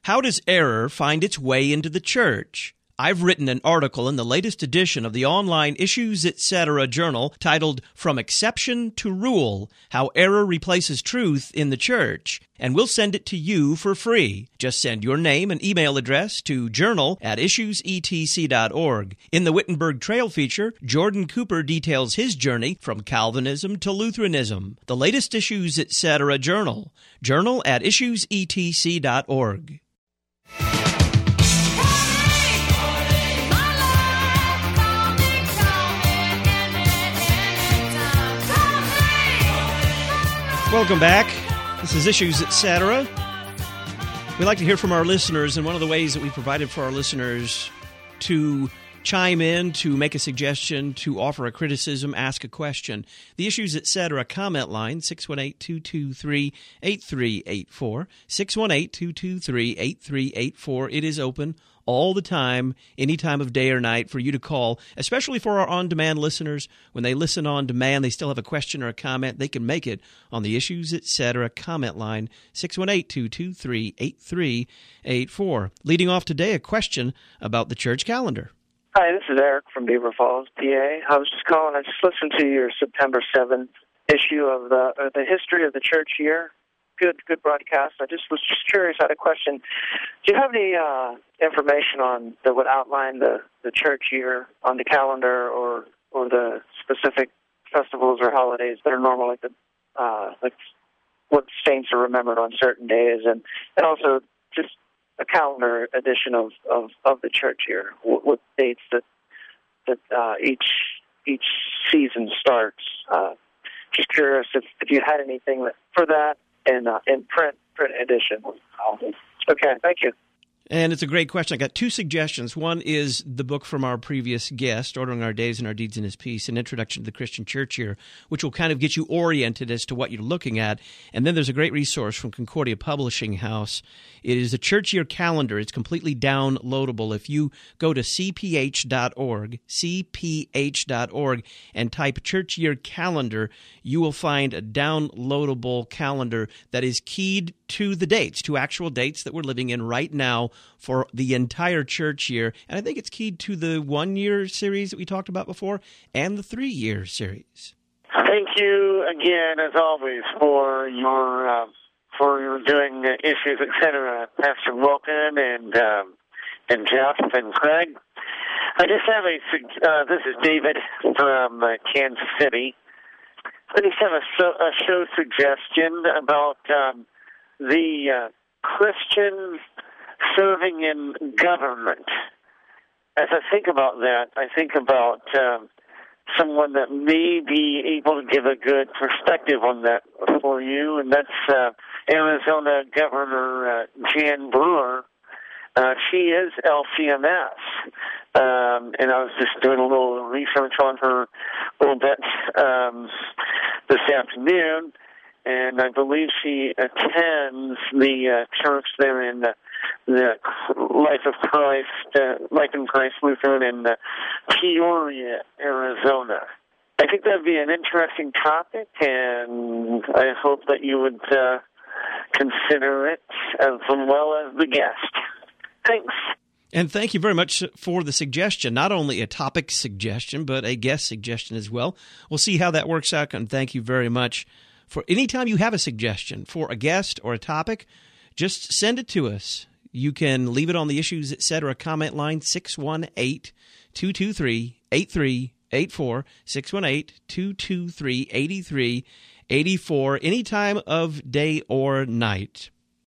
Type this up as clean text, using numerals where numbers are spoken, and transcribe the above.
How does error find its way into the church? I've written an article in the latest edition of the online Issues Etc. journal titled From Exception to Rule, How Error Replaces Truth in the Church, and we'll send it to you for free. Just send your name and email address to journal@issuesetc.org. In the Wittenberg Trail feature, Jordan Cooper details his journey from Calvinism to Lutheranism. The latest Issues Etc. journal, journal@issuesetc.org. Welcome back. This is Issues Etc. We like to hear from our listeners, and one of the ways that we provided for our listeners to chime in, to make a suggestion, to offer a criticism, ask a question. The Issues Etc. comment line, 618-223-8384, 618-223-8384. It is open all the time, any time of day or night for you to call, especially for our on-demand listeners. When they listen on demand, they still have a question or a comment, they can make it on the Issues Etc. comment line, 618-223-8384. Leading off today, a question about the church calendar. Hi, this is Eric from Beaver Falls, PA. I was just calling. I just listened to your September 7th issue of the history of the church year. Good broadcast. I was just curious. I had a question. Do you have any information on that would outline the church year on the calendar, or the specific festivals or holidays that are normal, like what saints are remembered on certain days, and also just a calendar edition of the church year? What dates that each season starts? Just curious if you had anything for that in print edition. Okay, thank you. And it's a great question. I got two suggestions. One is the book from our previous guest, Ordering Our Days and Our Deeds in His Peace, An Introduction to the Christian Church Year, which will kind of get you oriented as to what you're looking at. And then there's a great resource from Concordia Publishing House. It is a church year calendar. It's completely downloadable. If you go to cph.org, and type church year calendar, you will find a downloadable calendar that is keyed to the dates, to actual dates that we're living in right now for the entire church year. And I think it's keyed to the 1-year series that we talked about before and the 3-year series. Thank you again, as always, for your doing Issues, etc., Pastor Wilkin and Jeff and Craig. I just have this is David from Kansas City. I just have a show suggestion about the Christian serving in government. As I think about that, I think about someone that may be able to give a good perspective on that for you, and that's Arizona Governor Jan Brewer. She is LCMS, and I was just doing a little research on her a little bit this afternoon, and I believe she attends the church there in the Life in Christ Lutheran in Peoria, Arizona. I think that would be an interesting topic, and I hope that you would consider it as well as the guest. Thanks. And thank you very much for the suggestion. Not only a topic suggestion, but a guest suggestion as well. We'll see how that works out, and thank you very much. For any time you have a suggestion for a guest or a topic, just send it to us. You can leave it on the Issues Etc. comment line, 618-223-8384, 618-223-8384, any time of day or night.